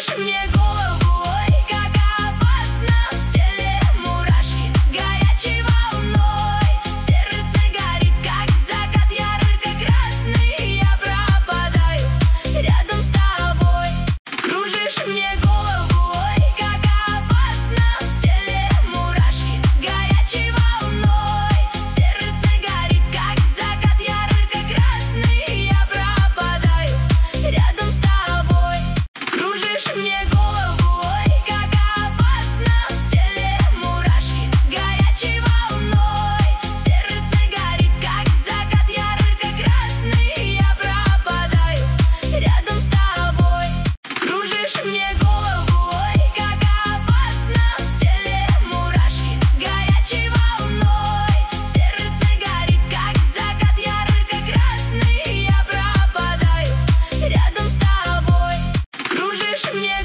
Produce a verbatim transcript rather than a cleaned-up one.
Кружишь мне голову, ой, как опасно. В теле мурашки горячей волной. Сердце горит, как закат, ярко-красный. Я пропадаю рядом с тобой. Кружишь мне голову, ой, как опасно. В теле мурашки горячей волной. Сердце горит, как закат, ярко-красный. Я пропадаю рядом с тобой. Кружишь мне голову, ой, как опасно. В теле мурашки горячей волной. Сердце горит, как закат, ярко-красный. Я пропадаю рядом с тобой. Кружишь мне голову, ой, как опасно. В теле мурашки горячей волной. Сердце горит, как закат, ярко-красный. Я пропадаю рядом с тобой. Кружишь мне